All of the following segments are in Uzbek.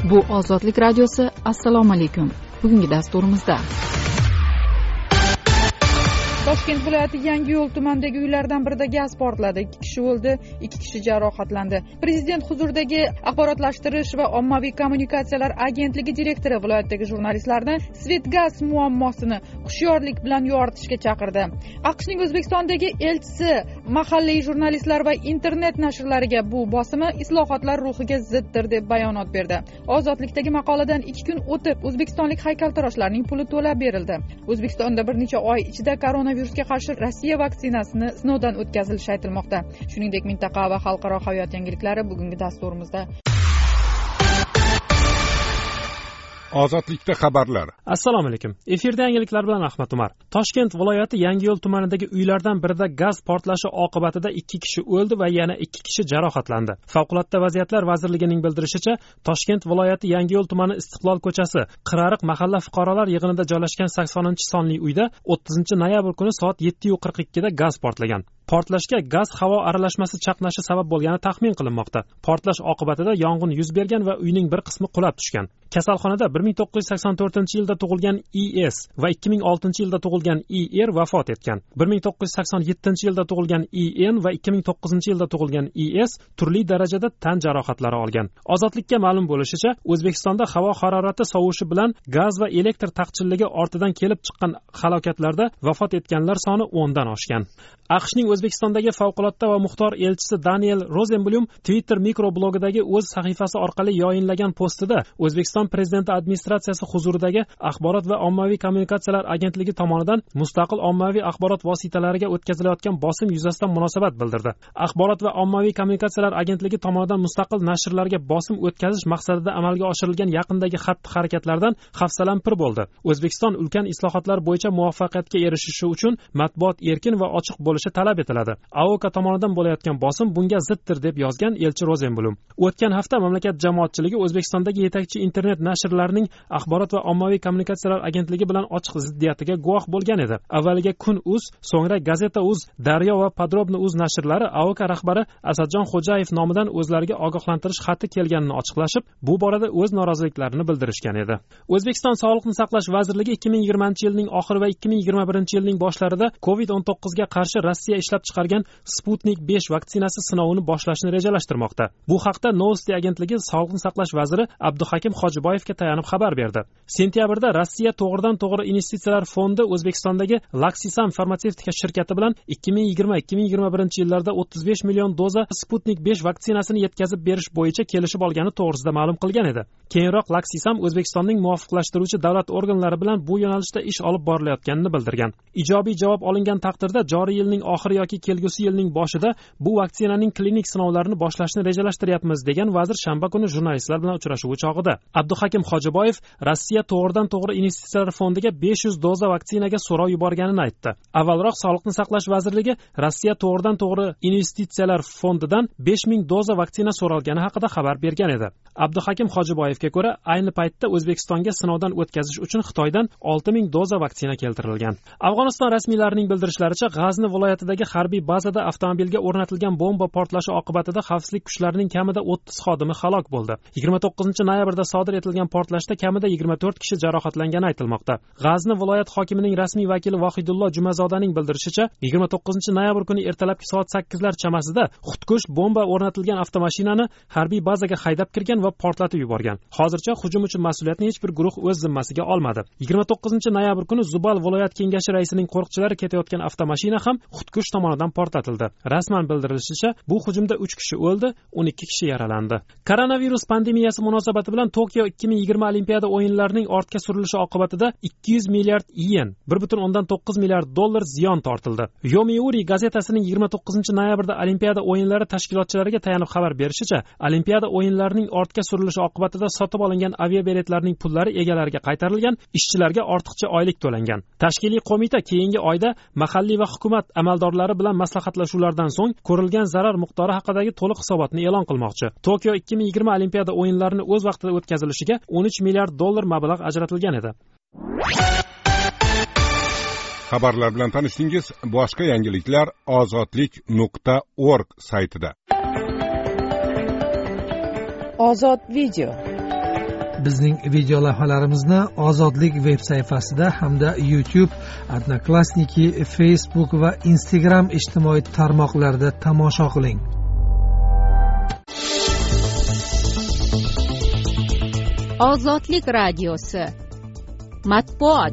Bu Ozodlik radiosi. Assalomu alaykum. Bugungi dasturimizda Toshkent viloyati Yangiyo'l tumanidagi uylardan birida gaz portladi. 2 kishi o'ldi, 2 kishi jarohatlandi. Prezident huzuridagi axborotlashtirish va ommaviy kommunikatsiyalar agentligi direktori viloyatdagi jurnalistlarni Svetgaz muammosini hushyorlik bilan yoritishga chaqirdi. AQShning O'zbekistondagi elchisi mahalliy jurnalistlar va internet nashrlariga bu bosimi islohotlar ruhiga ziddir deb bayonot berdi. Ozodlikdagi maqoladan 2 kun o'tib o'zbekistonlik haykaltaroshlarning puli to'lab berildi. O'zbekistonda bir necha oy ichida koronavirusga qarshi Rossiya vaksinasini sinovdan o'tkazilishi aytilmoqda. Shuningdek, mintaqa va xalqaro hayot yangiliklari bugungi dasturimizda. Ozodlikda xabarlar. Assalomu alaykum. Efirda yangiliklar bilan Ahmad Umar. Toshkent viloyati Yangiyo'l tumanidagi uylardan birida gaz portlashi oqibatida 2 kishi o'ldi va yana 2 kishi jarohatlandi. Favqulodda vaziyatlar vazirligining bildirishicha, Toshkent viloyati Yangiyo'l tumani Istiqlol ko'chasi, Qirariq mahalla fuqarolar yig'inida joylashgan 80-sonli uyda 30-noyabr kuni soat 7:42 da gaz portlagan. Portlashga gaz-havo aralashmasi chaqnashi sabab bo'lgani taxmin qilinmoqda. Portlash oqibatida yong'in yuz bergan va uyning bir qismi qulab tushgan. Kasalxonada 1984-yilda tug'ilgan IS va 2006-yilda tug'ilgan IR vafot etgan. 1987-yilda tug'ilgan IN va 2009-yilda tug'ilgan IS turli darajada tan jarohatlari olgan. Ozodlikka ma'lum bo'lishicha, O'zbekistonda havo harorati sovishi bilan gaz va elektr taqchilligi ortidan kelib chiqqan halokatlarda vafot etganlar soni 10 dan oshgan. AQShning O'zbekistondagi favqulodda va muxtor elchisi Daniel Rozenblum Twitter mikroblogidagi o'z sahifasi orqali yayinlagan postida O'zbekiston prezidenti administratsiyasi huzuridagi Axborot va ommaviy kommunikatsiyalar agentligi tomonidan mustaqil ommaviy axborot vositalariga o'tkazilayotgan bosim yuzasidan munosabat bildirdi. Axborot va ommaviy kommunikatsiyalar agentligi tomonidan mustaqil nashrlarga bosim o'tkazish maqsadida amalga oshirilgan yaqindagi xatti-harakatlardan hafsalam pir bo'ldi. O'zbekiston ulkan islohotlar bo'yicha muvaffaqiyatga erishishi uchun matbuot erkin va ochiq bo'lishi talab etiladi. AOK tomonidan bo'layotgan bosim bunga ziddir deb yozgan elchi Rozenblum. O'tgan hafta mamlakat jamoatchiligi O'zbekistondagi yetakchi internet nashrlarining Axborot va ommaviy kommunikatsiyalar agentligi bilan ochiq ziddiyatiga guvoh bo'lgan edi. Avvaliga Kun.uz, so'ngra Gazeta.uz, Daryo va Podrobno.uz nashrlari AOK rahbari Asadjon Xo'jayev nomidan o'zlariga ogohlantirish xati kelganini ochiqlashib, bu borada o'z noroziliklarini bildirishgan edi. O'zbekiston Sog'liqni saqlash vazirligi 2020-yilning oxiri va 2021-yilning boshlarida COVID-19 ga qarshi Rossiya ishlab chiqargan Sputnik 5 vaksinasi sinovini boshlashni rejalashtirmoqda. Bu haqda Novosti agentligi Sog'liqni saqlash vaziri Abduhakim Hojiboyevga tayanib xabar berdi. Sentyabrda Rossiya to'g'ridan-to'g'ri investitsiyalar fondi O'zbekistondagi Laksisam farmatsevtika shirkati bilan 2020-2021-yillarda 35 million doza Sputnik 5 vaksinasini yetkazib berish bo'yicha kelishib olgani to'g'risida ma'lum qilgan edi. Keyinroq Laksisam O'zbekistonning muvofiqlashtiruvchi davlat organlari bilan bu yo'nalishda ish olib borilayotganini bildirgan. Ijobiy javob olingan taqdirda joriy yilning oxiri yoki kelgusi yilning boshida bu vaksinaning klinik sinovlarini boshlashni rejalashtiryapmiz degan vazir shanba kuni jurnalistlar bilan uchrashuvi chog'ida. Abduhakim Hojiboyev Rossiya to'g'ridan-to'g'ri investitsiyalar fondiga 500 doza vaksinaga so'rov yuborganini aytdi. Avvalroq Sog'liqni saqlash vazirligi Rossiya to'g'ridan-to'g'ri investitsiyalar fondidan 5000 doza vaksina so'ralgani haqida xabar bergan edi. Abduhakim Hojiboyevga ko'ra, ayni paytda O'zbekistonga sinovdan o'tkazish uchun Xitoydan 6000 doza vaksina keltirilgan. Afg'oniston rasmiylarining bildirishlaricha, G'azni viloyatidagi harbiy bazada avtomobilga o'rnatilgan bomba portlashi oqibatida xavfsizlik kuchlarining kamida 30 xodimi halok bo'ldi. 29-noyabrda sodir etilgan portlashda kamida 24 kishi jarohatlangani aytilmoqda. G'azni viloyat hokimining rasmiy vakili Vohidullo Jumazodaning bildirishicha, 29-noyabr kuni ertalabki soat 8lar chamasida xudkush bomba o'rnatilgan avtomashinani harbiy bazaga haydab kirgan va portlatib yuborgan. Hozircha hujum uchun mas'uliyatni hech bir guruh o'z zimmasiga olmadi. 29-noyabr kuni Zubal viloyat kengashi raisining qo'riqchilari ketayotgan avtomashina ham xudkush tomonidan portlatildi. Rasman bildirilishicha, bu hujumda 3 kishi o'ldi, 12 kishi yaralandi. Koronavirus pandemiyasi munosabati bilan Tokio 2020 Olimpiada o'yinlarining ortga surilishi oqibatida 200 milliard yen, 1.9 milliard dollar ziyon tortildi. Yomiuri gazetasining 29-noyabrda Olimpiada o'yinlari tashkilotchilariga tayanib xabar berishicha, Olimpiada o'yinlarining ortga surilishi oqibatida sotib olingan aviabiletlarning pullari egalariga qaytarilgan, ishchilarga ortiqcha oylik to'langan. Tashkiliy qo'mita keyingi oyda mahalliy va hukumat amaldorlari bilan maslahatlashuvlardan so'ng ko'rilgan zarar miqdori haqidagi to'liq hisobotni e'lon qilmoqchi. Tokio 2020 Olimpiada o'yinlarini o'z vaqtida o'tkazilishiga 13 milliard dollar mablag' ajratilgan edi. Xabarlar bilan tanishdingiz. Boshqa yangiliklar ozodlik.org saytida. Ozod video. Bizning video lavhalarimizni Ozodlik veb sayfasida hamda YouTube, Odnoklassniki, Facebook va Instagram ijtimoiy tarmoqlarida tomosha qiling. Ozodlik radiosi matbuot.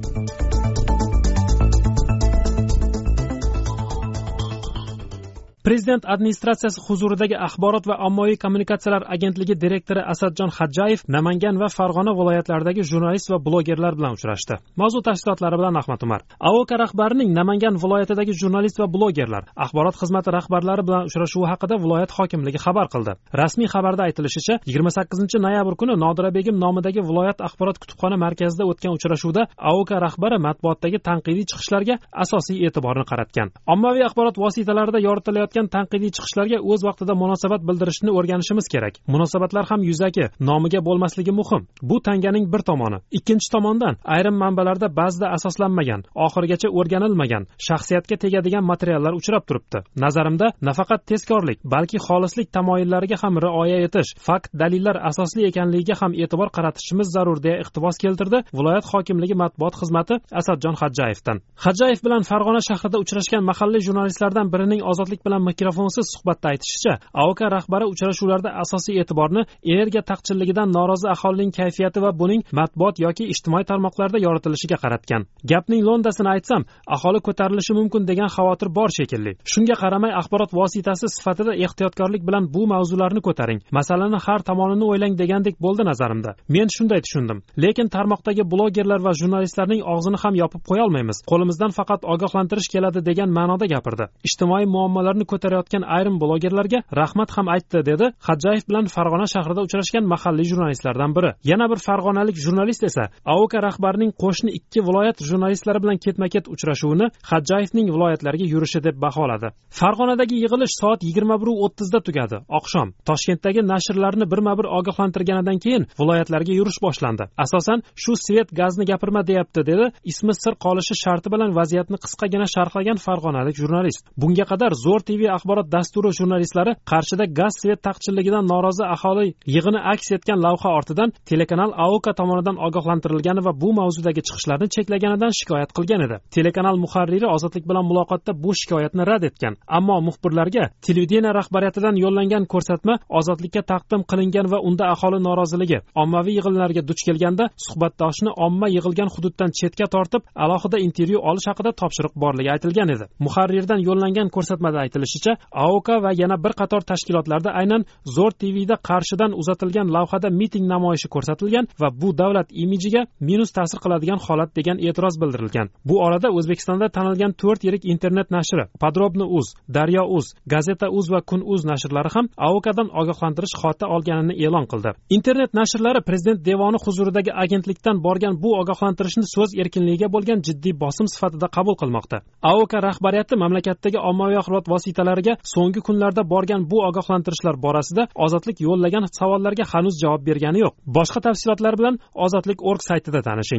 Prezident administratsiyasi huzuridagi Axborot va ommaviy kommunikatsiyalar agentligi direktori Asadjon Xadjayev Namangan va Farg'ona viloyatlaridagi jurnalist va blogerlar bilan uchrashdi. Mavzu tafsilotlari bilan Ahmad Umar. AOK rahbarining Namangan viloyatidagi jurnalist va blogerlar axborot xizmati rahbarlari bilan uchrashuvi haqida viloyat hokimligi xabar qildi. Rasmiy xabarda aytilishicha, 28-noyabr kuni Nodira Begim nomidagi viloyat axborot kutubxona markazida o'tgan uchrashuvda AOK rahbari matbuotdagi tanqidiy chiqishlarga asosiy e'tiborni qaratgan. Ommaviy axborot vositalarida yoritilayotgan tanqidiy chiqishlarga o'z vaqtida munosabat bildirishni o'rganishimiz kerak. Munosabatlar ham yuzaki, nomiga bo'lmasligi muhim. Bu tanganing bir tomoni. Ikkinchi tomondan, ayrim manbalarda ba'zida asoslanmagan, oxirigacha o'rganilmagan, shaxsiyatga tegadigan materiallar uchrab turibdi. Nazarimda, nafaqat tezkorlik, balki xolislik tamoyillariga ham rioya etish, fakt, dalillar asosli ekanligiga ham e'tibor qaratishimiz zarur deya iqtibos keltirdi viloyat hokimligi matbuot xizmati Asadjon Xadjayevdan. Xadjayev bilan Farg'ona shahrida uchrashgan mahalliy jurnalistlardan birining Ozodlik bilan mikrofonsiz suhbatda aytishicha, AOK rahbari uchrashuvlarda asosiy e'tiborni energiya taqchilligidan norozi aholining kayfiyati va buning matbuot yoki ijtimoiy tarmoqlarda yoritilishiga qaratgan. Gapning lo'ndasini aytsam, aholi ko'tarilishi mumkin degan xavotir bor shekilli. Shunga qaramay, axborot vositasi sifatida ehtiyotkorlik bilan bu mavzularni ko'taring. Masalani har tomonini o'ylang degandek bo'ldi nazarimda. Men shunday tushundim. Lekin tarmoqdagi blogerlar va jurnalistlarning og'zini ham yopib qo'ya olmaymiz. Qo'limizdan faqat ogohlantirish keladi degan ma'noda gapirdi. Ijtimoiy muammolarni ko'tarayotgan ayrim blogerlarga rahmat ham aytdi, dedi Xadjayev bilan Farg'ona shahrida uchrashgan mahalliy jurnalistlardan biri. Yana bir farg'onalik jurnalist esa AOK rahbarining qo'shni ikki viloyat jurnalistlari bilan ketma-ket uchrashuvini Xadjayevning viloyatlarga yurishi deb baholadi. Farg'onadagi yig'ilish soat 21:30 da tugadi. Oqshom Toshkentdagi nashrlarni birma-bir ogohlantirganidan keyin viloyatlarga yurish boshlandi. Asosan shu svet gazni gapirma deyapti, dedi ismi sir qolishi sharti bilan vaziyatni qisqagina sharhlagan farg'onalik jurnalist. Bunga qadar Zo'r TV axborot dasturi jurnalistlari Qarshida gaz svet taqchilligidan norozi aholi yig'ini aks etgan lavha ortidan telekanal AOK tomonidan ogohlantirilgani va bu mavzudagi chiqishlarni cheklaganidan shikoyat qilgan edi. Telekanal muharriri Ozodlik bilan muloqotda bu shikoyatni rad etgan. Ammo muxbirlarga televideniya rahbariyatidan yo'llangan ko'rsatma Ozodlikka taqdim qilingan va unda aholi noroziligi, ommaviy yig'inlarga duch kelganda suhbatdoshni omma yig'ilgan hududdan chetga tortib, alohida intervyu olish haqida topshiriq borligi aytilgan edi. Muharrirdan yo'llangan ko'rsatmada aytilishicha, AOK va yana bir qator tashkilotlarda aynan Zo'r TVda Qarshidan uzatilgan lavhada miting namoyishi ko'rsatilgan va bu davlat imijiga minus ta'sir qiladigan holat degan e'tiroz bildirilgan. Bu orada O'zbekistonda tanilgan 4 yirik internet nashri Podrobno.uz, Daryo.uz, Gazeta.uz va Kun.uz nashrlari ham AOKdan ogohlantirish xati olganini e'lon qildi. Internet nashrlari Prezident devoni huzuridagi agentlikdan borgan bu ogohlantirishni so'z erkinligiga bo'lgan jiddiy bosim sifatida qabul qilmoqda. AOK rahbariyati mamlakatdagi ommaviy axborot vositalariga so'nggi kunlarda borgan bu ogohlantirishlar borasida Ozodlik yo'llagan savollarga hanuz javob bergani yo'q. Boshqa tafsilotlar bilan Ozodlik.org saytida tanishing.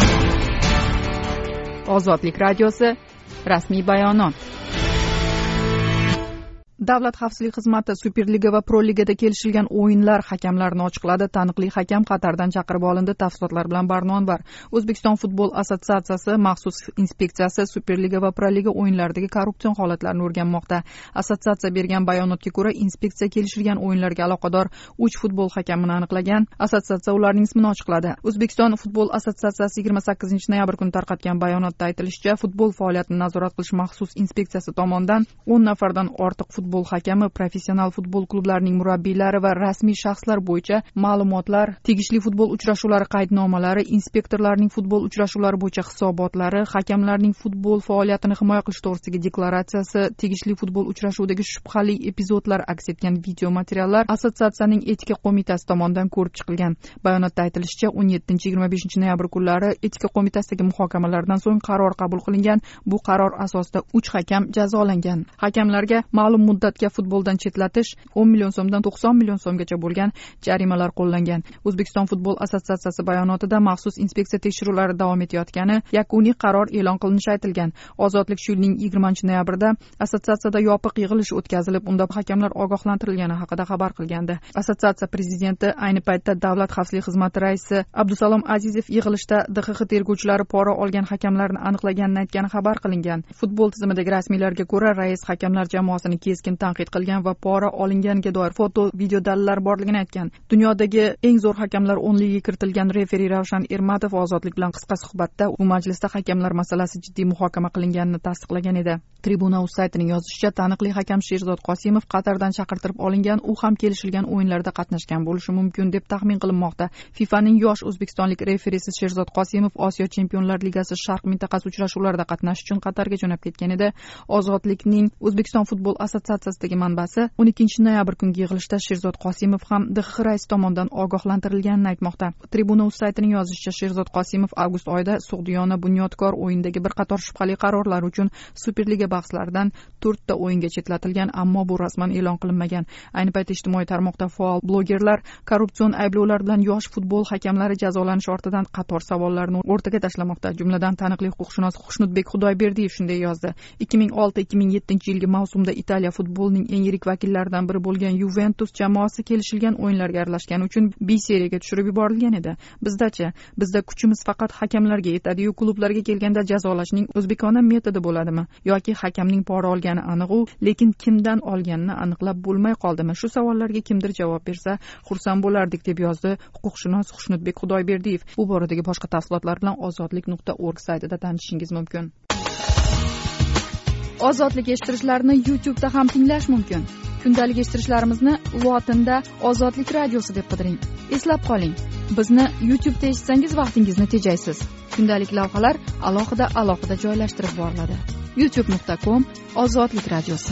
Ozodlik radiosi rasmiy bayonot. Davlat xavfsizlik xizmati Superliga va Pro Ligada kelishilgan o'yinlar hakamlarini ochiqladi. Taniqli hakam Qatardan chaqirib olindi. Tafsilotlar bilan Barnon var. O'zbekiston futbol assotsiatsiyasi maxsus inspeksiyasi Superliga va Pro Liga o'yinlaridagi korrupsion holatlarni o'rganmoqda. Assotsiatsiya bergan bayonotga ko'ra, inspeksiya kelishilgan o'yinlarga aloqador 3 futbol hakamini aniqlagan. Assotsiatsiya ularning ismini ochiqladi. O'zbekiston futbol assotsiatsiyasi 28-noyabr kuni tarqatgan bayonotda aytilishicha, futbol faoliyatini nazorat qilish maxsus inspeksiyasi tomonidan 10 nafardan ortiq futbol hakami, professional futbol klublarining murabbiylari va rasmiy shaxslar bo'yicha ma'lumotlar, tegishli futbol uchrashuvlari qaydnomalari, inspektorlarning futbol uchrashuvlari bo'yicha hisobotlari, hakamlarning futbol faoliyatini himoya qilish to'g'risidagi deklaratsiyasi, tegishli futbol uchrashuvdagi shubhali epizodlar aks etgan video materiallar assotsiatsiyaning etika qo'mitasi tomonidan ko'rib chiqilgan. Bayonotda aytilishicha, 17-25 noyabr kunlari etika qo'mitasidagi muhokamalardan so'ng qaror qabul qilingan. Bu qaror asosida 3 hakam jazolangan. Hakamlarga ma'lum muddatga futboldan chetlatish 10 million so'mdan 90 million so'mgacha bo'lgan jarimalar qo'llangan. O'zbekiston futbol assotsiatsiyasi bayonotida maxsus inspeksiya tekshiruvlari davom etayotgani, yakuniy qaror e'lon qilinishi aytilgan. Ozodlik shu yilning 20-noyabrida assotsiatsiyada yopiq yig'ilish o'tkazilib, unda hakamlar ogohlantirilgani haqida xabar qilgandi. Assotsiatsiya prezidenti, ayni paytda Davlat xavfsizlik xizmati raisi Abdusalom Azizov yig'ilishda DXX tergovchilari pora olgan hakamlarni aniqlaganini aytgani xabar qilingan. Futbol tizimidagi rasmiylarga ko'ra, rais hakamlar jamoasini keskin tanqid qilgan va pora olinganiga doir foto, video dalillar borligini aytgan. Dunyodagi eng zo'r hakamlar 10ligiga kiritilgan referi Ravshan Ermatov Ozodlik bilan qisqa suhbatda bu majlisda hakamlar masalasi jiddiy muhokama qilinganini tasdiqlagan edi. Tribuna.uz saytining yozishicha, taniqli hakam Sherzod Qosimov Qatardan chaqirtirib olingan, u ham kelishilgan o'yinlarda qatnashgan bo'lishi mumkin deb taxmin qilinmoqda. FIFAning yosh o'zbekistonlik referisi Sherzod Qosimov Osiyo Chempionlar Ligasi Sharq mintaqasi uchrashuvlarida qatnashish uchun Qatarga jo'nab ketgan edi. Ozodlikning O'zbekiston futbol assotsiatsiyasidagi manbasi 12-noyabr kungi yig'ilishda Sherzod Qosimov ham DXX raisi tomonidan ogohlantirilganini aytmoqda. Tribuna.uz saytining yozishicha, Sherzod Qosimov avgust oyida Sug'diyona Bunyodkor o'yinidagi bir qator shubhali qarorlar uchun Superliga bahslaridan 4 ta o'yinga chetlatilgan, ammo bu rasman e'lon qilinmagan. Ayni paytda ijtimoiy tarmoqda faol blogerlar korrupsion ayblovlar bilan yosh futbol hakamlari jazolanishi ortidan qator savollarni o'rtaga tashlamoqda. Jumladan taniqli huquqshunos Xushnudbek Xudoyberdiyev shunday yozdi: 2006-2007 yilgi mavsumda Italiya futbolining eng yirik vakillaridan biri bo'lgan Juventus jamoasi kelishilgan o'yinlarga aralashgani uchun B seriyaga tushirib yuborilgan edi. Bizda kuchimiz faqat hakamlarga yetadi-yu, klublarga kelganda jazolashning o'zbekona metodi bo'ladimi yoki hakamning pora olgani aniq, lekin kimdan olganini aniqlab bo'lmay qoldimi? Shu savollarga kimdir javob bersa, xursand bo'lardik, deb yozdi huquqshunos Xushnudbek Xudoyberdiyev. Bu boradagi boshqa tafsilotlar bilan ozodlik.org saytida tanishishingiz mumkin. Ozodlik eshittirishlarni YouTube'da ham tinglash mumkin. Kundalik eshittirishlarimizni lotinda Ozodlik radiosi deb qidiring. Eslab qoling, bizni YouTube'da eshitsangiz vaqtingizni tejaysiz. Kundalik lavhalar alohida joylashtirib boriladi. youtube.com Ozodlik radiosi.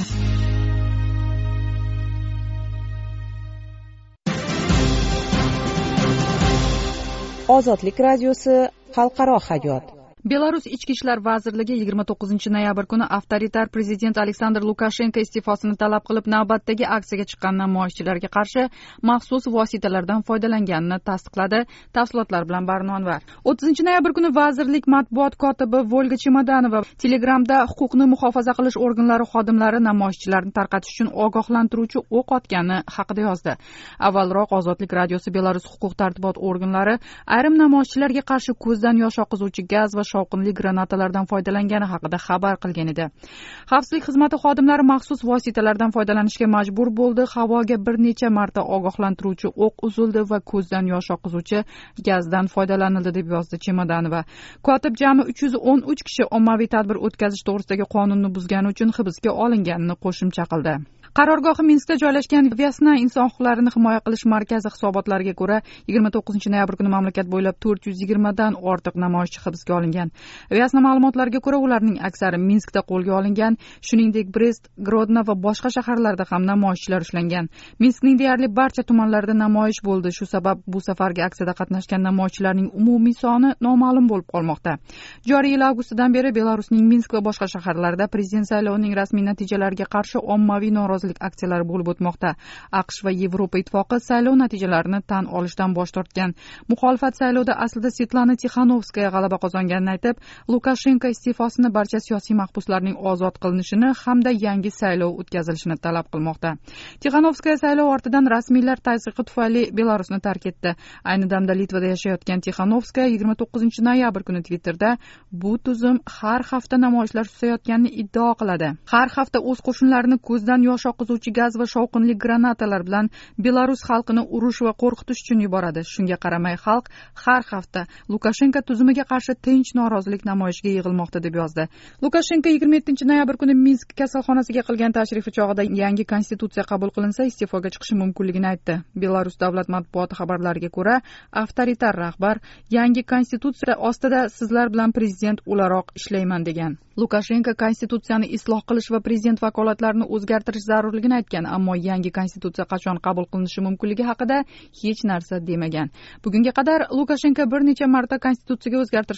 Ozodlik radiosi xalqaro hayot. Belarus Ichki ishlar vazirligi 29-noyabr kuni avtoritar prezident Aleksandr Lukashenko iste'fosini talab qilib navbatdagi aksiyaga chiqqan namoyishchilarga qarshi maxsus vositalardan foydalanganini tasdiqladi. Tafsilotlar bilan Barnonvar. 30-noyabr kuni vazirlik matbuot kotibi Volga Chemodanova Telegramda huquqni muhofaza qilish organlari xodimlari namoyishchilarni tarqatish uchun ogohlantiruvchi o'q otgani haqida yozdi. Avvalroq Ozodlik radiosi Belarus huquq tartibot organlari ayrim namoyishchilarga qarshi ko'zdan yosh oqizuvchi gaz va shovqinli granatalardan foydalangani haqida xabar qilgan edi. Xavfsizlik xizmati xodimlari maxsus vositalardan foydalanishga majbur bo'ldi. Havoga bir necha marta ogohlantiruvchi o'q uzildi va ko'zdan yosh oqizuvchi gazdan foydalanildi, deb yozdi Chemodanova. Kotib jami 313 kishi ommaviy tadbir o'tkazish to'g'risidagi qonunni buzgani uchun hibsga olinganini qo'shimcha qildi. Qarorgohi Minskda joylashgan Vyasna inson huquqlarini himoya qilish markazi hisobotlariga ko'ra, 29-noyabr kuni mamlakat bo'ylab 420 dan ortiq namoyishchi hibsga olingan. Vyasna ma'lumotlariga ko'ra, ularning aksari Minskda qo'lga olingan, shuningdek Brest, Grodno va boshqa shaharlarda ham namoyishchilar ushlangan. Minskning deyarli barcha tumanlarida namoyish bo'ldi. Shu sabab bu safargi aksiyada qatnashgan namoyishchilarning umumiy soni noma'lum bo'lib qolmoqda. Joriy yil avgustidan beri Belarusning Minsk va boshqa shaharlarida prezident saylovining rasmiy natijalariga qarshi ommaviy norozilik aksiyalari bo'lib o'tmoqda. AQSh va Yevropa ittifoqi saylov natijalarini tan olishdan bosh tortgan. Muxolifat saylovda aslida Svetlana Tixanovskaya g'alaba qozonganini aytib, Lukashenko iste'fosini, barcha siyosiy mahbuslarning ozod qilinishini hamda yangi saylov o'tkazilishini talab qilmoqda. Tixanovskaya saylov ortidan rasmiylar tazyiqi tufayli Belarusni tark etdi. Ayni damda Litvada yashayotgan Tixanovskaya 29-noyabr kuni Twitterda bu tuzum har hafta namoyishlar susayotganini iddao qiladi. Har hafta o'z qo'shinlarini ko'zdan yosh oqizuvchi gaz va shovqinli granatalar bilan Belarus xalqini urush va qo'rqitish uchun yuboradi. Shunga qaramay xalq har hafta Lukashenko tuzumiga qarshi tinch norozilik namoyishiga yig'ilmoqda, deb yozdi. Lukashenko 27-noyabr kuni Minsk kasalxonasiga qilgan tashrifi chog'ida yangi konstitutsiya qabul qilinsa iste'foga chiqishi mumkinligini aytdi. Belarus davlat matbuoti xabarlariga ko'ra, avtoritar rahbar yangi konstitutsiya ostida sizlar bilan prezident o'laroq ishlayman degan. Lukashenko konstitutsiyani isloh qilish va prezident vakolatlarini o'zgartirish zarurligini aytgan, ammo yangi konstitutsiya qachon qabul qilinishi mumkinligi haqida hech narsa demagan. Bugunga qadar Lukashenko bir necha marta konstitutsiyaga o'zgartirishlar kiritish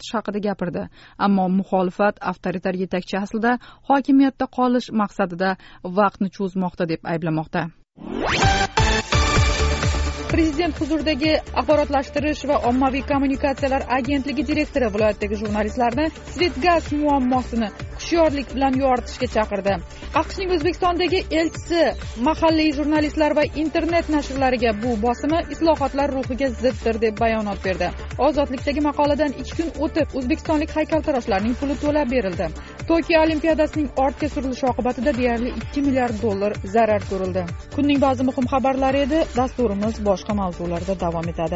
qaytarish haqida gapirdi. Ammo muxolifat avtoritar yetakchi aslida hokimiyatda qolish maqsadida vaqtni cho'zmoqda deb ayblamoqda. Prezident huzuridagi axborotlashtirish va ommaviy kommunikatsiyalar agentligi direktori viloyatdagi jurnalistlarni Svetgaz muammosini hushyorlik bilan yoritishga chaqirdi. AQShning O'zbekistondagi elchisi mahalliy jurnalistlar va internet nashrlariga bu bosimi islohotlar ruhiga ziddir deb bayonot berdi. Ozodlikdagi maqoladan 2 kun o'tib o'zbekistonlik haykaltaroshlarning puli to'lab berildi. Tokio Olimpiadasining ortga surilishi oqibatida deyarli $2 milliard zarar ko'rildi. Kunning ba'zi muhim xabarlari edi. Dasturimiz boshqa mavzularda davom etadi.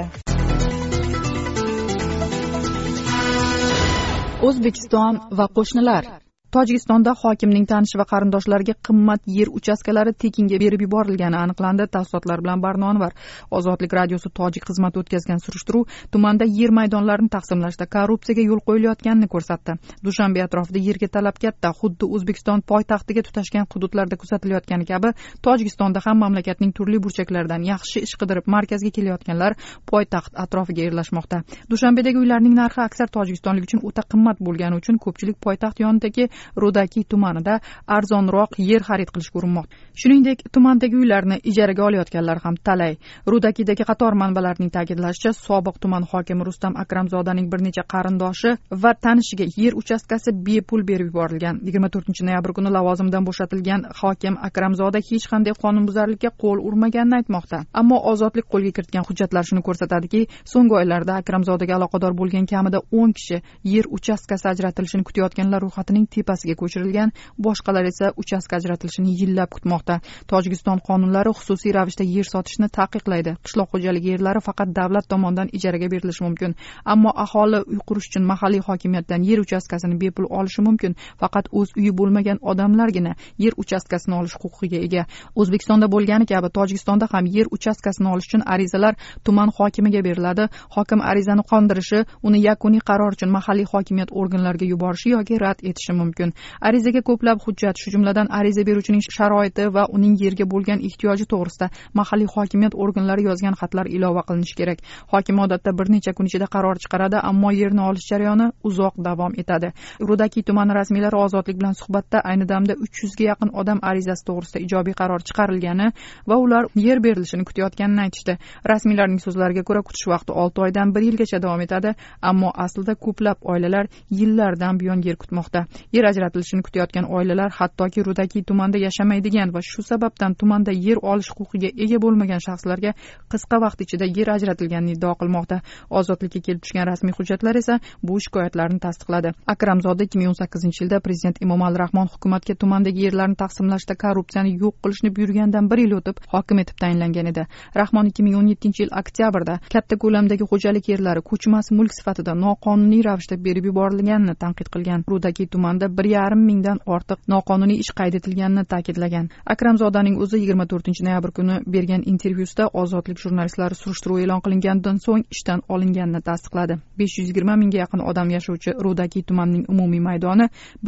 O'zbekiston va qo'shnilar. Tojikistonda hokimning tanishi va qarindoshlariga qimmat yer uchastkalari tekinga berib yuborilgani aniqlandi. Tafsilotlar bilan Barno Anvar. Ozodlik radiosi tojik xizmati o'tkazgan surishtiruv tumanda yer maydonlarini taqsimlashda korrupsiyaga yo'l qo'yilayotganini ko'rsatdi. Dushanbe atrofida yerga talab katta, xuddi O'zbekiston poytaxtiga tutashgan hududlarda kuzatilayotgani kabi Tojikistonda ham mamlakatning turli burchaklaridan yaxshi ish qidirib markazga kelayotganlar poytaxt atrofiga yerlashmoqda. Dushanbedagi uylarning narxi aksar tojikistonlik uchun o'ta qimmat bo'lgani uchun ko'pchilik poytaxt yonidagi Rudaki tumanida arzonroq yer xarid qilishga urinmoqda. Shuningdek, tumandagi uylarni ijaraga olayotganlar ham talay. Rudakidagi qator manbalarning ta'kidlashicha, sobiq tuman hokimi Rustam Akramzodaning bir necha qarindoshi va tanishiga yer uchastkasi bepul berib yuborilgan. 24-noyabr kuni lavozimidan bo'shatilgan hokim Akramzoda hech qanday qonunbuzarlikka qo'l urmaganini aytmoqda. Ammo ozodlik qo'lga kiritgan hujjatlar shuni ko'rsatadiki, so'nggi oylarda Akramzodaga aloqador bo'lgan kamida 10 kishi yer uchastkasi ajratilishini kutayotganlar ro'yxatining tepasiga ko'chirilgan, boshqalar esa uchastka ajratilishini yillab kutmoqda. Tojikiston qonunlari xususiy ravishda yer sotishni taqiqlaydi. Qishloq xo'jaligi yerlari faqat davlat tomonidan ijaraga berilishi mumkin. Ammo aholi uy qurish uchun mahalliy hokimiyatdan yer uchastkasini bepul olishi mumkin. Faqat o'z uyi bo'lmagan odamlargina yer uchastkasini olish huquqiga ega. O'zbekistonda bo'lgani kabi Tojikistonda ham yer uchastkasini olish uchun arizalar tuman hokimiga beriladi. Hokim arizani qondirishi, uni yakuniy qaror uchun mahalliy hokimiyat organlariga yuborishi yoki rad etishi mumkin. Arizaga ko'plab hujjat, shu jumladan ariza beruvchining sharoiti va uning yerga bo'lgan ehtiyoji to'g'risida mahalliy hokimiyat organlari yozgan xatlar ilova qilinishi kerak. Hokim odatda bir necha kun ichida qaror chiqaradi, ammo yerni olish jarayoni uzoq davom etadi. Rudaki tumani rasmiylari Ozodlik bilan suhbatda ayni damda 300 ga yaqin odam arizasi to'g'risida ijobiy qaror chiqarilgani va ular yer berilishini kutayotganini aytishdi. Rasmiylarning so'zlariga ko'ra, kutish vaqti 6 oydan 1 yilgacha davom etadi, ammo aslida ko'plab oilalar yillardan buyon yer kutmoqda. Yer ajratilishini kutayotgan oilalar hattoki Rudaki tumanda yashamaydigan va shu sababdan tumanda yer olish huquqiga ega bo'lmagan shaxslarga qisqa vaqt ichida yer ajratilganini iddao qilmoqda. Ozodlikka kelib tushgan rasmiy hujjatlar esa bu shikoyatlarni tasdiqladi. Akramzoda 2018-yilda prezident Emomali Rahmon hukumatga tumandagi yerlarni taqsimlashda korrupsiyani yo'q qilishni buyurgandan 1 yil o'tib hokim etib tayinlangan edi. Rahmon 2017-yil oktyabrda katta ko'lamdagi xo'jalik yerlari ko'chmas mulk sifatida noqonuniy ravishda berib yuborilganini tanqid qilgan. Rudaki tumanda 1,5 mingdan ortiq noqonuniy ish qayd etilganini ta'kidlagan. Akramzodaning o'zi 24-noyabr kuni bergan intervyusida Ozodlik jurnalistlari surishtiruv e'lon qilinganidan so'ng ishdan olinganini tasdiqladi. 520 mingga yaqin odam yashovchi Rudaki tumanining umumiy maydoni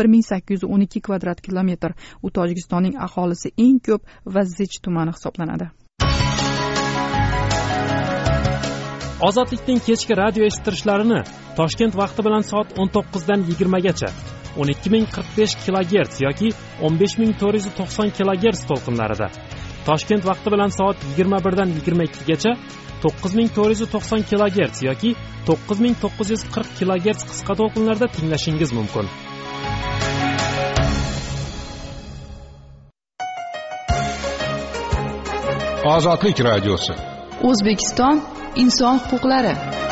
1812 kvadrat kilometr. U Tojikistonning aholisi eng ko'p va zich tumani hisoblanadi. Ozodlikning kechki radio eshittirishlarini Toshkent vaqti bilan soat 19 dan 20 gacha 12045 kHz yoki 15490 kHz to'lqinlarida, Toshkent vaqti bilan soat 21 dan 22 gacha 9490 kHz yoki 9940 kHz qisqa to'lqinlarda tinglashingiz mumkin. Ozodlik radiosi. O'zbekiston inson huquqlari.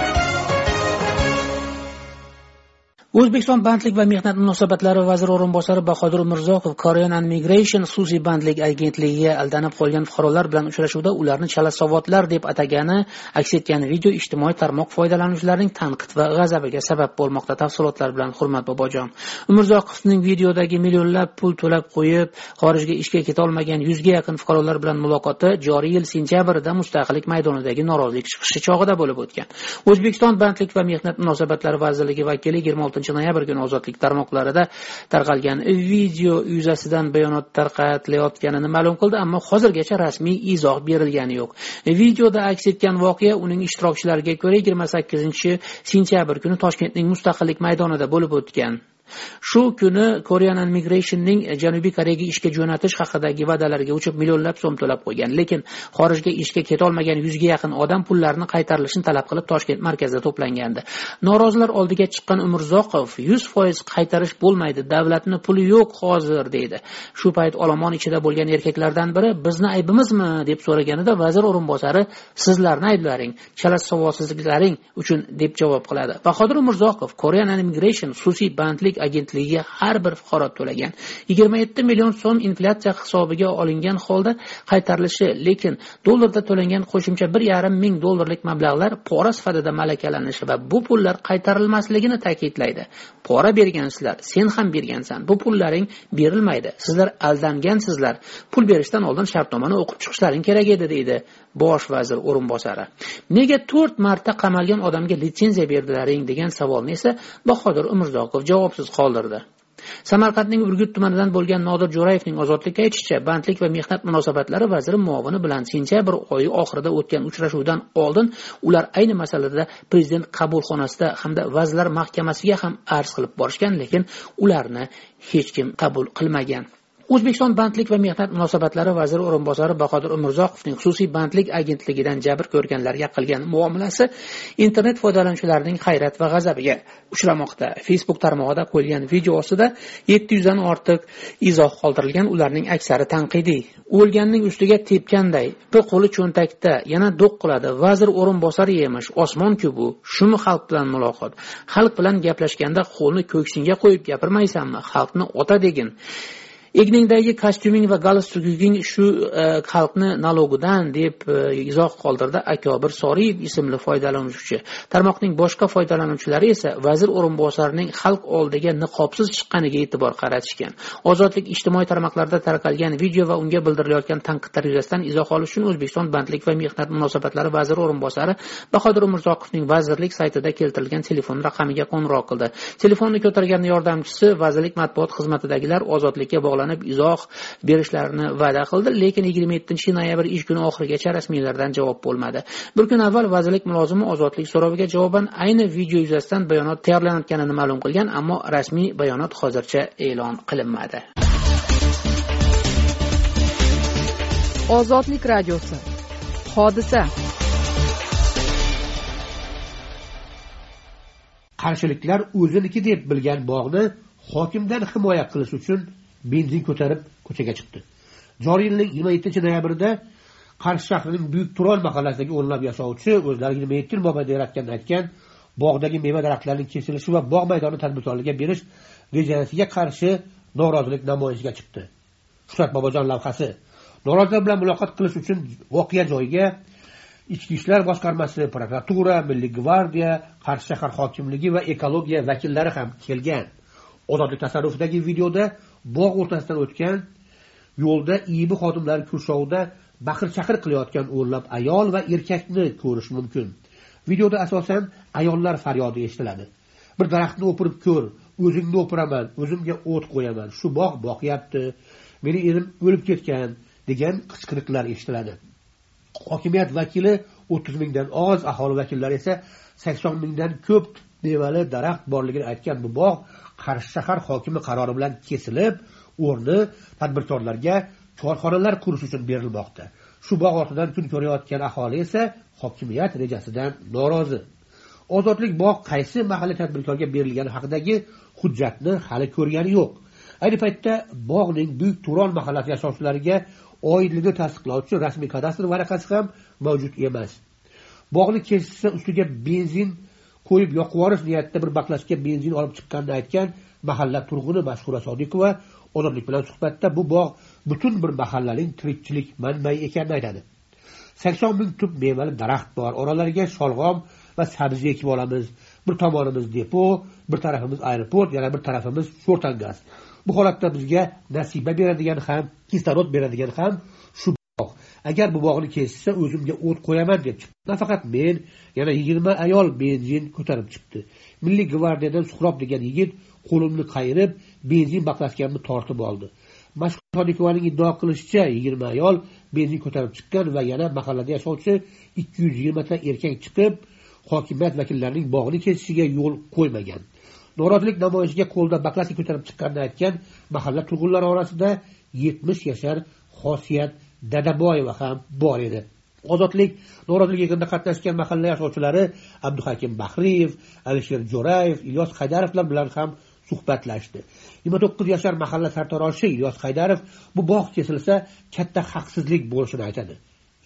O'zbekiston bandlik va mehnat munosabatlari vaziri o'rinbosari Bahodir Mirzokov Korean and Migration xususiy bandlik agentligiga aldanib qolgan fuqarolar bilan uchrashuvda ularni chalasavotlar deb atagani aks etgan video ijtimoiy tarmoq foydalanuvchilarining tanqid va g'azabiga sabab bo'lmoqda. Tafsilotlar bilan Hurmat Bobojon. Mirzoqovning videodagi millionlab pul to'lab qo'yib xorijga ishga keta olmagan 100 ga yaqin fuqarolar bilan muloqoti joriy yil sentyabrida Mustaqillik maydonidagi norozilik chiqishi chog'ida bo'lib o'tgan. O'zbekiston bandlik va mehnat munosabatlari vazirligi vakili 26 noyabr kuni ozodlik tarmoqlarida tarqalgan video yuzasidan bayonot tarqatilayotganini ma'lum qildi, ammo hozirgacha rasmiy izoh berilgani yo'q. Videoda aks etgan voqea uning ishtirokchilariga ko'ra 28-sentyabr kuni Toshkentning Mustaqillik maydonida bo'lib o'tgan. Shu kuni Korean Migration'ning Janubiy Koreyaga ishga jo'natish haqidagi va'dalarga uchib millionlab so'm to'lab qo'ygan, lekin xorijga ishga keta olmagan 100 ga yaqin odam pullarni qaytarilishini talab qilib Toshkent markazida to'plangandi. Norozilar oldiga chiqqan Umurzoqov 100% qaytarish bo'lmaydi, davlatning puli yo'q hozir deydi. Shu payt olomon ichida bo'lgan erkaklardan biri bizni aybimizmi deb so'raganida vazir o'rinbosari sizlarni ayblaring, chala savodsizliklaring uchun deb javob qiladi. Bahodir Umurzoqov Korean Migration xususiy bandlik agentligiga har bir fuqaro to'lagan 27 million so'm inflyatsiya hisobiga olingan holda qaytarilishi, lekin dollarda to'langan qo'shimcha 1,5 ming dollarlik mablag'lar pora sifatida malakalanishi va bu pullar qaytarilmasligini ta'kidlaydi. Pora bergansizlar, sen ham bergansan, bu pullaring berilmaydi, sizlar aldangansizlar, pul berishdan oldin shartnomani o'qib chiqishlaring kerak edi deydi bosh vazir o'rinbosari. Nega 4 marta qamalgan odamga litsenziya berdilaring degan savolni esa Bahodir Umurzoqov javobsiz qoldirdi. Samarqandning Urgut tumanidan bo'lgan Nodir Jo'rayevning ozodlikka aytishicha, bandlik va mehnat munosabatlari vaziri muovini bilan sentyabr oyi oxirida o'tgan uchrashuvdan oldin ular ayni masalada prezident qabulxonasida hamda vazirlar mahkamasiga ham arz qilib borishgan, lekin ularni hech kim qabul qilmagan. O'zbekiston bandlik va mehnat munosabatlari vaziri o'rinbosari Bahodir Umurzoqovning xususiy bandlik agentligidan jabr ko'rganlarga qilgan muomalasi internet foydalanuvchilarining hayrat va g'azabiga uchramoqda. Facebook tarmog'ida qo'yilgan video ostida 700 dan ortiq izoh qoldirilgan, ularning aksari tanqidiy. O'lganning ustiga tepganday, bir qo'li cho'ntakda, yana do'q qiladi. Vazir o'rinbosari emish, osmon-ku bu. Shumi xalq bilan muloqot. Xalq bilan gaplashganda qo'lni ko'ksingga qo'yib gapirmaysanmi? Xalqni ota degin. Egningdagi kostyuming va galstuking shu xalqni nalogidan deb izoh qoldirdi Akobir Soriyev ismli foydalanuvchi. Tarmoqning boshqa foydalanuvchilari esa vazir o'rinbosarining xalq oldiga niqobsiz chiqqaniga e'tibor qaratishgan. Ozodlik ijtimoiy tarmoqlarda tarqalgan video va unga bildirilayotgan tanqidlar yuzasidan izoh olish uchun O'zbekiston bandlik va mehnat munosabatlari vaziri o'rinbosari Bahodir Umurzoqovning vazirlik saytida keltirilgan telefon raqamiga qo'ng'iroq qildi. Telefonni ko'targan yordamchisi vazirlik matbuot xizmatidagilar ozodlikka bog'lanib izoh berishlarini va'da qildi, lekin 27-noyabr ish kuni oxirigacha rasmiylardan javob bo'lmadi. Bir kun avval vazirlik mulozimi ozodlik so'roviga javoban ayni video yuzasidan bayonot tayyorlanayotganini ma'lum qilgan, ammo rasmiy bayonot hozircha e'lon qilinmadi. Ozodlik radiosi. Hodisa. Qarshiliklar o'ziniki deb bilgan bog'ni hokimdan himoya qilish uchun benzin ko'tarib ko'chaga chiqdi. Joriy yilning 27-noyabrida Qarshi shahrining Buyuk Turon mahallasidagi o'nlab yashovchi o'zlari 27 yil mobaynida yaratgan aytgan bog'dagi meva daraxtlarining kesilishi va bog' maydoni tadbirkorlarga berish rejasiga qarshi norozilik namoyishiga chiqdi. Shuhrat Bobojon lavhasi. Norozilar bilan muloqot qilish uchun voqea joyiga Ichki ishlar boshqarmasi, prokuratura, Milliy gvardiya, Qarshi shahar hokimligi va ekologiya vakillari ham kelgan. Ozodlik tasarrufidagi videoda bog' o'rtasidan o'tgan yo'lda IIB xodimlari kurshovida baqir-chaqir qilayotgan o'nlab ayol va erkakni ko'rish mumkin. Videoda asosan ayollar faryodi eshitiladi. Bir daraxtni o'pirib ko'r, o'zingni o'piraman, o'zimga o't qo'yaman, shu bog' boqyapti, meni erim o'lib ketgan degan qichqiriqlar eshitiladi. Hokimiyat vakili 30 mingdan oz, aholi vakillari esa 80 mingdan ko'p mevali daraxt borligini aytgan bu bog' Qarshi shahar hokimi qarori bilan kesilib, o'rni tadbirkorlarga korxonalar qurish uchun berilmoqda. Shu bog' ortidan kun ko'rayotgan aholi esa hokimiyat rejasidan norozi. Ozodlik bog' qaysi mahalliy tadbirkorga berilgani haqidagi hujjatni hali ko'rgani yo'q. Ayni paytda bog'ning Buyuk Turon mahallasi yashovchilariga oydligini tasdiqlovchi rasmiy kadastr varaqasi ham mavjud emas. Bog'ni kesishsa ustiga benzin qo'yib yoqib yuborish niyatida bir baklashga benzin olib chiqqanini aytgan mahalla turg'uni Mashhura Sodiqova Ozodlik bilan suhbatda bu bog' butun bir mahallaning tirikchilik manbai ekanini aytadi. 80 ming tub mevali daraxt bor, oralariga sholg'om va sabzi ekib olamiz. Bir tomonimiz depo, bir tarafimiz aeroport, yana bir tarafimiz sho'rtangaz. Bu holatda bizga nasiba beradigan ham, kislorod beradigan ham shu bog'. agar bu bog'ni kesishsa o'zimga o't qo'yaman deb chiqdi. Nafaqat men, yana 20 ayol benzin ko'tarib chiqdi. Milliy gvardiyadan Suhrob degan yigit qo'limni qayirib, benzin baklashkamni tortib oldi. Mashhur Shodikovaning iddio qilishicha, 20 ayol benzin ko'tarib chiqqan va yana mahallada yashovchi 220 ta erkak chiqib, hokimiyat vakillarining bog'ni kesishiga yo'l qo'ymagan. Norozilik namoyishiga qo'lda baklashka ko'tarib chiqqanini aytgan mahalla turg'unlari orasida 70 yashar Xosiyat Dadaboyeva ham bor edi. Ozodlik norozilik yig'inida qatnashgan mahalla yashovchilari Abduhakim Bahriyev, Alisher Jo'rayev, Ilyos Haydarovlar bilan ham suhbatlashdi. 29 yashar mahalla sartaroshi Ilyos Haydarov bu bog' kesilsa katta haqsizlik bo'lishini aytadi.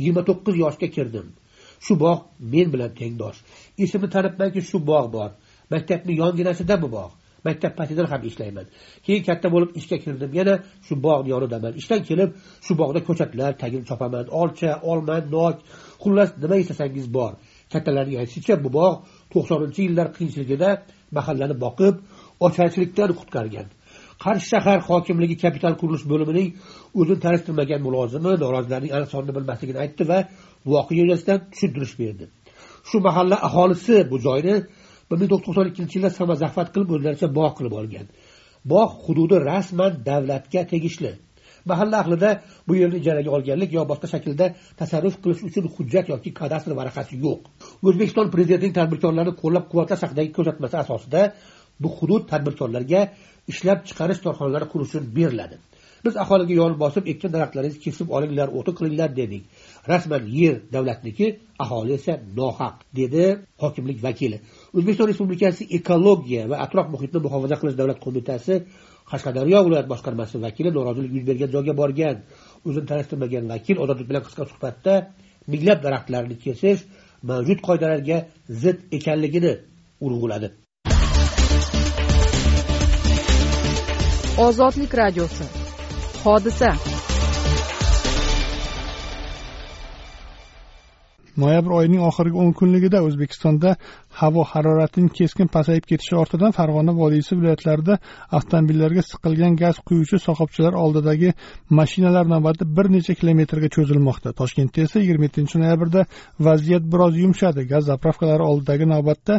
29 yoshga kirdim. Shu bog' men bilan tengdosh. Esimni tanibmanki shu bog' bor. Maktabning yonginasida bu bog'. Maktab paytida ham ishlayman. Keyin katta bo'lib ishga kirdim. Yana shu bog'ning yonidaman. Ishdan kelib shu bog'da ko'chatlar tagini chopaman. Olcha, olma, nok, xullas nima istasangiz bor. Kattalarning aytishicha bu bog' 90-yillar qiyinchiligida mahallani boqib, ocharchilikdan qutqargan. Qarshi shahar hokimligi kapital qurilish bo'limining o'zini tanishtirmagan mulozimi norozilarning aniq sonini bilmasligini aytdi va voqea yuzasidan tushuntirish berdi. Shu mahalla aholisi bu joyni 1992-yilda samozahvat qilib o'zlaricha bog' qilib olgan. Bog' hududi rasman davlatga tegishli. Mahalla ahlida bu yerni ijaraga olganlik yo boshqa shaklda tasarruf qilish uchun hujjat yoki kadastr varaqasi yo'q. O'zbekiston prezidentining tadbirkorlarni qo'llab-quvvatlash haqidagi ko'rsatmasi asosida bu hudud tadbirkorlarga ishlab chiqarish korxonalari qurish uchun beriladi. Biz aholiga yo'l bosib, ekkan daraxtlaringizni kesib olinglar, o'tin qilinglar dedik. Rasman yer davlatniki, aholi esa nohaq, dedi hokimlik vakili. O'zbekiston Respublikasi Ekologiya va atrof muhitni muhofaza qilish davlat qo'mitasi Qashqadaryo viloyat boshqarmasi vakili norozilik yuz bergan joyga borgan. O'zini tanishtirmagan vakil Ozodlik bilan qisqa suhbatda minglab daraxtlarni kesish mavjud qoidalarga zid ekanligini urg'uladi. Ozodlik radiosi. Hodisa. Noyabr oyining oxirgi 10 kunligida O'zbekistonda havo haroratining keskin pasayib ketishi ortidan Farg'ona vodiysi viloyatlarida avtomobillarga siqilgan gaz quyuvchi shoxobchalar oldidagi mashinalar navbati bir necha kilometrga cho'zilmoqda. Toshkentda esa 27-noyabrda vaziyat biroz yumshadi. Gaz zapravkalari oldidagi navbatda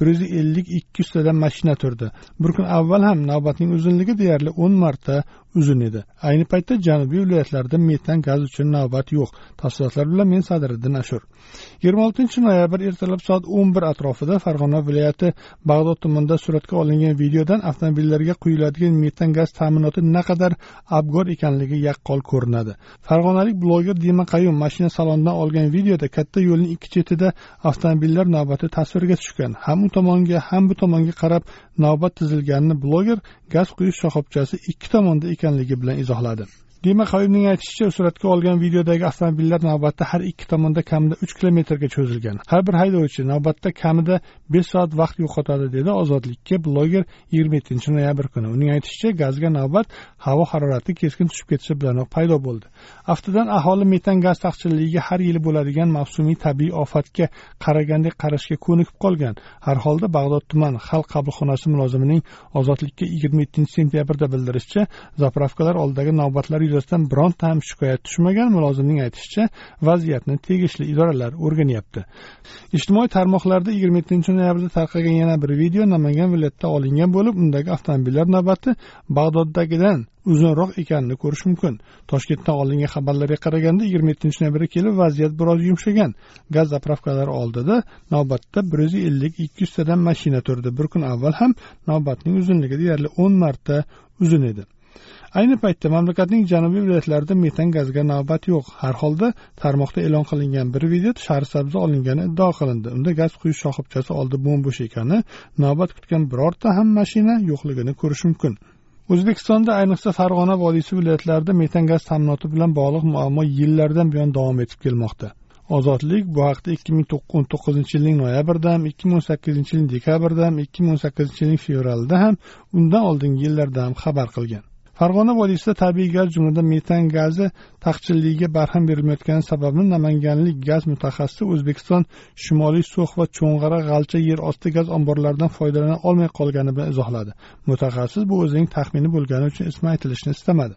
150-200 tadan mashina turdi. Bir kun avval ham navbatning uzunligi deyarli 10 marta uzun edi. Ayni paytda janubiy viloyatlarda metan gaz uchun navbat yo'q. Tafsilotlar bilan men Sadiriddin Ashur. 26-noyabr ertalab soat 11 atrofida Farg'ona viloyati Bag'dod tumanida suratga olingan videodan avtomobillarga quyiladigan metan gaz ta'minoti naqadar abgor ekanligi yaqqol ko'rinadi. Farg'onalik bloger Dima Qayyum mashina salonidan olgan videoda katta yo'lning ikki chetida avtomobillar navbati tasvirga tushgan. Ham u tomonga, ham bu tomonga qarab navbat tizilganini bloger gaz quyish shoxobchasi ikki tomonda ekanligi bilan izohladi. Dima Qayyumning aytishicha, suratga olgan videodagi avtomobillar navbatda har ikki tomonda kamida 3 kilometrga cho'zilgan. Har bir haydovchi navbatda kamida 5 soat vaqt yo'qotadi, dedi Ozodlikka bloger 27-noyabr kuni. Uning aytishicha, gazga navbat havo harorati keskin tushib ketishi bilanoq paydo bo'ldi. Aftidan aholi metan gaz taqchilligiga har yili bo'ladigan mavsumiy tabiiy ofatga qaragandek qarashga ko'nikib qolgan. Har holda Bag'dod tuman xalq qabulxonasi mulozimining Ozodlikka 27-sentyabrda bildirishicha, zapravkalar oldidagi navbatlar yuzasidan bironta ham shikoyat tushmagan. Mulozimning aytishicha, vaziyatni tegishli idoralar o'rganyapti. Ijtimoiy tarmoqlarda 27-noyabrda tarqagan yana bir video Namangan viloyatida olingan bo'lib, undagi avtomobillar navbati Bag'doddagidan uzunroq ekanini ko'rish mumkin. Toshkentdan olingan xabarlarga qaraganda 27-noyabrga kelib vaziyat biroz yumshagan. Gaz zapravkalari oldida navbatda 150-200 tadan mashina turdi. Bir kun avval ham navbatning uzunligi deyarli 10 marta uzun edi. Ayni paytda mamlakatning janubiy viloyatlarida metan gazga navbat yo'q. Har holda tarmoqda e'lon qilingan bir video Shahrisabzda olingani iddio qilindi. Unda gaz quyish shoxobchasi oldi bo'm-bo'sh ekani, navbat kutgan birorta ham mashina yo'qligini ko'rish mumkin. O'zbekistonda, ayniqsa Farg'ona vodiysi viloyatlarida metan gaz ta'minoti bilan bog'liq muammo yillardan buyon davom etib kelmoqda. Ozodlik bu haqda 2019-yilning noyabrida ham, 2018-yilning dekabrida ham, 2018-yilning fevralida ham, undan oldingi yillarda ham xabar qilgan. Farg'ona vodiysida tabiiy gaz jumladan metan gazi taqchilligiga barham berilmayotgani sababini namanganlik gaz mutaxassisi O'zbekiston Shimoliy So'x va Cho'ng'ara G'alcha yer osti gaz omborlaridan foydalana olmay qolgani bilan izohladi. Mutaxassis bu o'zining taxmini bo'lgani uchun ismi aytilishini istamadi.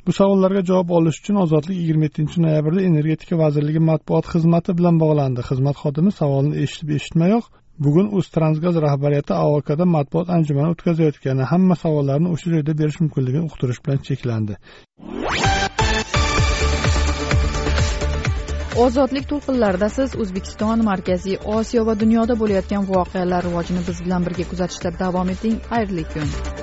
Bu savollarga javob olish uchun Ozodlik 27 noyabrda Energetika vazirligi matbuot xizmati bilan bog'landi. Xizmat xodimi savolni eshitib-eshitmayoq bugun Uztransgaz rahbariyati AOKda matbuot anjumani o'tkazayotgani, hamma savollarni o'sha joyda berish mumkinligini uqtirish bilan cheklandi. Ozodlik to'lqinlarida siz O'zbekiston, Markaziy Osiyo va dunyoda bo'layotgan voqealar rivojini biz bilan birga kuzatishda davom eting. Xayrli kun.